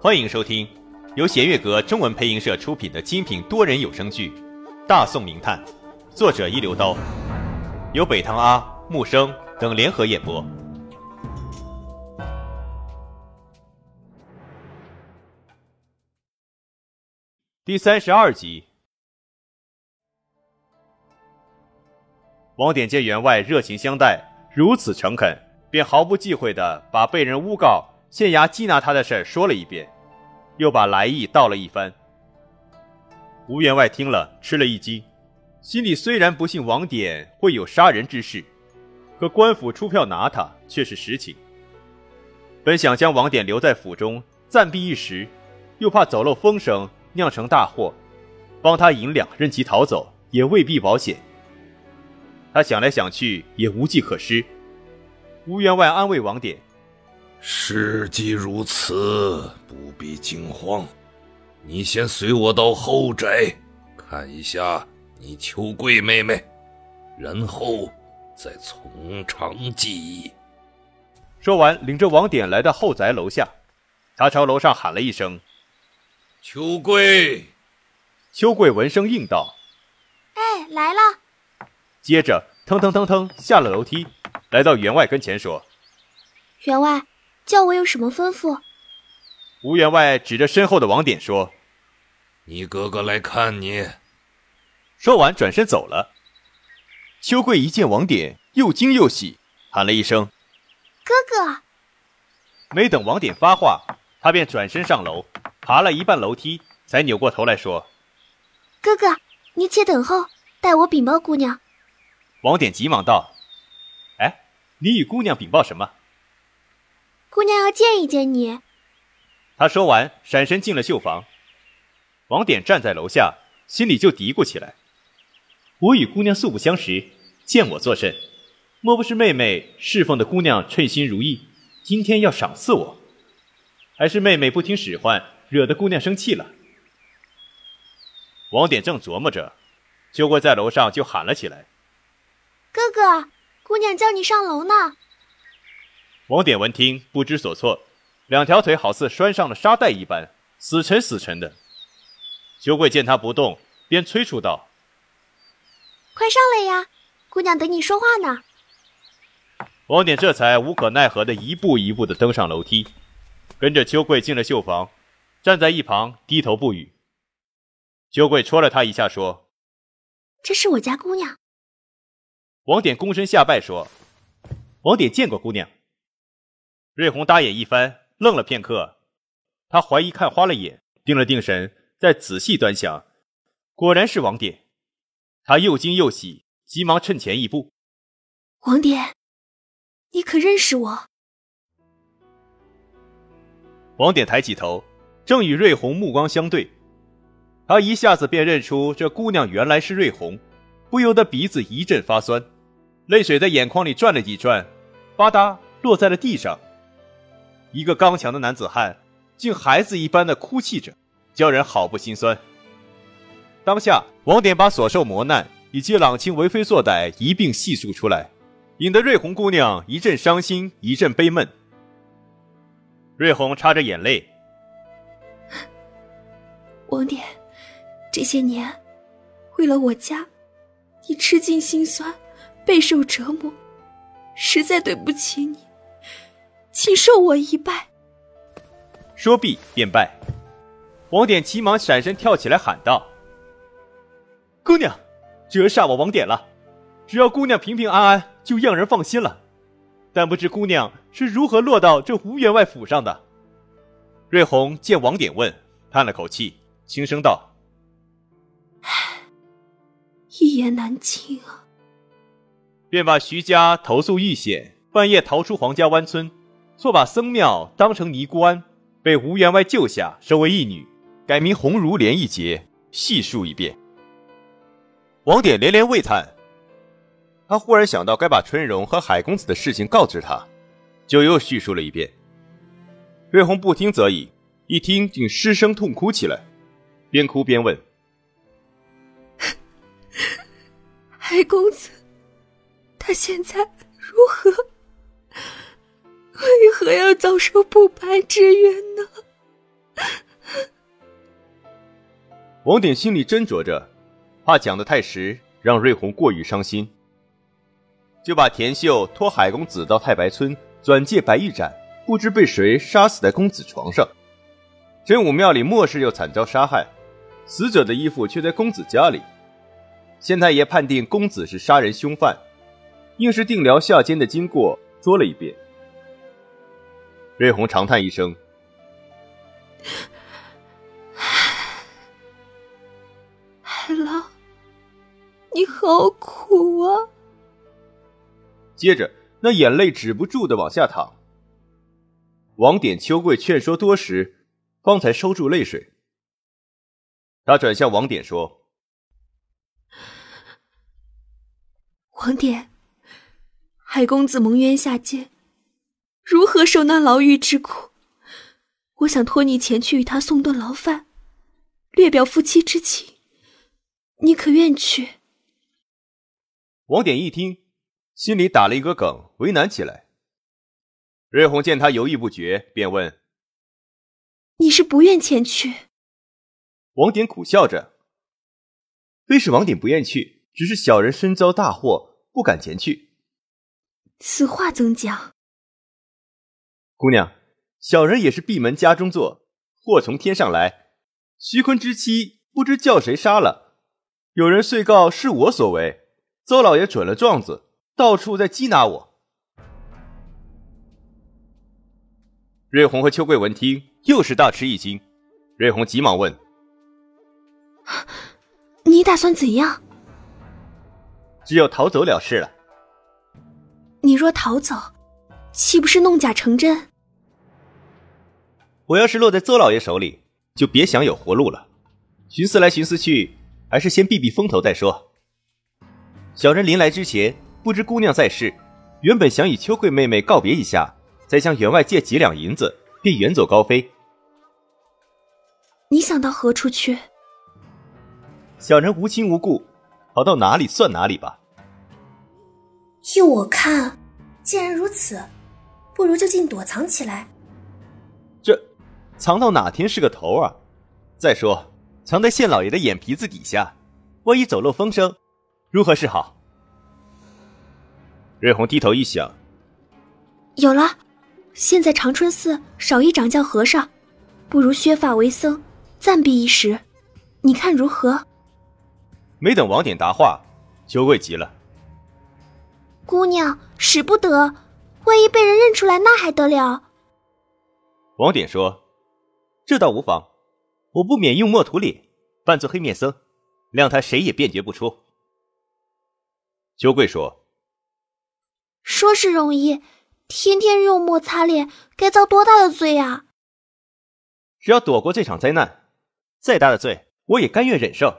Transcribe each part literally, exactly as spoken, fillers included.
欢迎收听由弦乐阁中文配音社出品的精品多人有声剧《大宋名探》，作者一流刀，由北堂阿、木生等联合演播。第三十二集。王典见员外热情相待，如此诚恳，便毫不忌讳地把被人诬告、县衙缉拿他的事说了一遍，又把来意道了一番。吴员外听了吃了一惊，心里虽然不信王典会有杀人之事，可官府出票拿他却是实情。本想将王典留在府中暂避一时，又怕走漏风声酿成大祸，帮他银两任其逃走也未必保险。他想来想去也无计可施。吴员外安慰王典， 事既如此，不必惊慌，你先随我到后宅看一下你秋桂妹妹，然后再从长计议。 说完领着王典来到后宅楼下，他朝楼上喊了一声， 秋桂。 秋桂闻声应道， 哎，来了。 接着腾腾腾腾下了楼梯，来到员外跟前说， 员外，叫我有什么吩咐？ 吴员外指着身后的王典说， 你哥哥来看你。 说完转身走了。秋桂一见王典，又惊又喜，喊了一声， 哥哥。 没等王典发话，他便转身上楼，爬了一半楼梯，才扭过头来说， 哥哥，你且等候，待我禀报姑娘。 王典急忙道，哎，你与姑娘禀报什么？ 姑娘要见一见你。 他说完闪身进了绣房。王典站在楼下，心里就嘀咕起来，我与姑娘素不相识，见我作甚？莫不是妹妹侍奉的姑娘称心如意，今天要赏赐我？还是妹妹不听使唤，惹得姑娘生气了？王典正琢磨着，秋桂在楼上就喊了起来， 哥哥，姑娘叫你上楼呢。 王典闻听不知所措，两条腿好似拴上了沙袋一般，死沉死沉的。秋桂见他不动，便催促道， 快上来呀，姑娘等你说话呢。 王典这才无可奈何的一步一步的登上楼梯，跟着秋桂进了绣房，站在一旁低头不语。秋桂戳了他一下说， 这是我家姑娘。 王典躬身下拜说，王典见过姑娘。瑞红搭眼一番，愣了片刻，他怀疑看花了眼，定了定神，再仔细端详，果然是王典。他又惊又喜，急忙趁前一步， 王典，你可认识我？ 王典抬起头，正与瑞红目光相对，他一下子便认出这姑娘原来是瑞红，不由得鼻子一阵发酸，泪水在眼眶里转了几转，吧嗒落在了地上。一个刚强的男子汉竟孩子一般的哭泣着，叫人好不心酸。当下王典把所受磨难以及朗清为非作歹一并细述出来，引得瑞红姑娘一阵伤心，一阵悲闷。瑞红擦着眼泪， 王典，这些年为了我家，你吃尽辛酸，备受折磨，实在对不起你，请受我一拜。 说毕便拜。王典急忙闪身跳起来喊道，姑娘，折煞我王典了，只要姑娘平平安安就让人放心了，但不知姑娘是如何落到这吴员外府上的。瑞红见王典问，叹了口气，轻声道， 一言难尽啊。 便把徐家投宿遇险，半夜逃出黄家湾村，错把僧庙当成尼姑庵，被吴员外救下，收为义女，改名红如莲一节，细述一遍。王典连连喟叹，他忽然想到该把春荣和海公子的事情告知他，就又叙述了一遍。瑞红不听则已，一听竟失声痛哭起来，边哭边问， 海公子他现在如何？为何要遭受不白之冤呢？ 王典心里斟酌着，怕讲得太实，让瑞红过于伤心，就把田秀托海公子到太白村转借白玉盏，不知被谁杀死在公子床上。真武庙里末世又惨遭杀害，死者的衣服却在公子家里。县太爷判定公子是杀人凶犯，硬是定疗下监的经过说了一遍。瑞红长叹一声， 海浪，你好苦啊。 接着那眼泪止不住地往下淌。王典、秋桂劝说多时，方才收住泪水。他转向王典说： 王典，海公子蒙冤下监，如何受那牢狱之苦？我想托你前去与他送顿牢饭，略表夫妻之情，你可愿去？ 王典一听，心里打了一个梗，为难起来。瑞红见他犹豫不决，便问： 你是不愿前去？ 王典苦笑着：非是王典不愿去，只是小人身遭大祸，不敢前去。 此话怎讲？ 姑娘，小人也是闭门家中坐，祸从天上来。徐坤之妻不知叫谁杀了，有人遂告是我所为，邹老爷准了状子，到处在缉拿我。瑞红和秋桂闻听，又是大吃一惊。瑞红急忙问： 你打算怎样？ 只有逃走了事了。 你若逃走，岂不是弄假成真？ 我要是落在邹老爷手里，就别想有活路了。寻思来寻思去，还是先避避风头再说。小人临来之前，不知姑娘在世，原本想与秋桂妹妹告别一下，再向员外借几两银子，便远走高飞。 你想到何处去？ 小人无亲无故，逃到哪里算哪里吧。 依我看，既然如此，不如就近躲藏起来。 这藏到哪天是个头啊？再说藏在县老爷的眼皮子底下，万一走漏风声，如何是好？瑞红低头一想， 有了，现在长春寺少一掌教和尚，不如削发为僧，暂避一时，你看如何？ 没等王典答话，秋桂急了： 姑娘，使不得，万一被人认出来，那还得了？ 王典说：这倒无妨，我不免用墨涂脸，扮作黑面僧，谅他谁也辨觉不出。秋桂说： 说是容易，天天用墨擦脸，该遭多大的罪啊！ 只要躲过这场灾难，再大的罪我也甘愿忍受。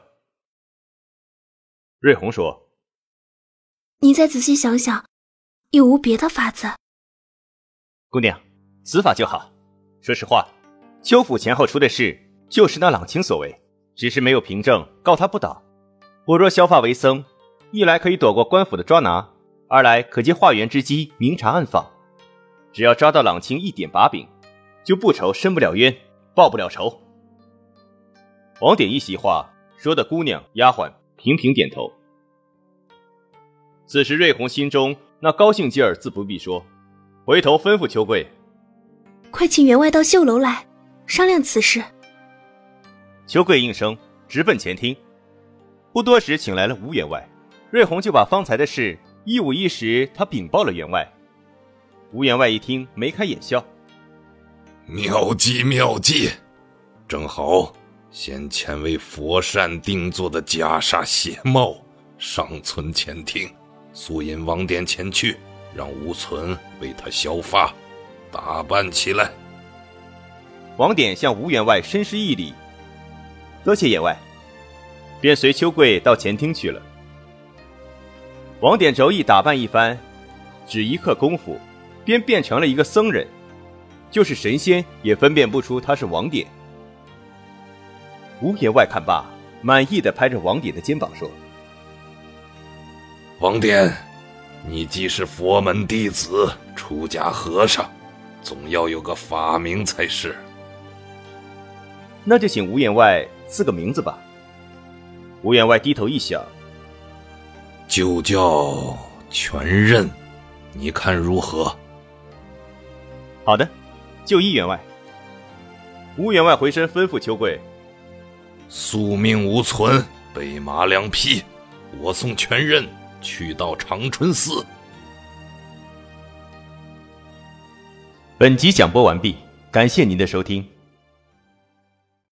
瑞红说： 你再仔细想想，有无别的法子？ 姑娘，此法就好。说实话，邱府前后出的事，就是那朗清所为，只是没有凭证，告他不倒。我若削发为僧，一来可以躲过官府的抓拿，二来可借化缘之机明察暗访。只要抓到朗清一点把柄，就不愁伸不了冤，报不了仇。王典一席话说的姑娘丫鬟频频点头。此时瑞红心中那高兴劲儿自不必说，回头吩咐秋桂： 快请员外到绣楼来商量此事。 秋桂应声，直奔前厅。不多时请来了吴员外，瑞红就把方才的事一五一十他禀报了员外。吴员外一听，眉开眼笑： 妙计妙计，正好先前为佛善定做的袈裟鞋帽尚存前厅，速引王典前去，让吴存为他削发打扮起来。 王典向吴员外深施一礼：多谢员外，便随秋桂到前厅去了。王典着意打扮一番，只一刻功夫，便变成了一个僧人，就是神仙也分辨不出他是王典。吴员外看罢，满意地拍着王典的肩膀说： 王典，你既是佛门弟子，出家和尚，总要有个法名才是。 那就请吴员外赐个名字吧。吴员外低头一想， 就叫全任，你看如何？ 好的，就依员外。吴员外回身吩咐秋桂， 宿命无存，备马两匹，我送全任去到长春寺。 本集讲播完毕，感谢您的收听。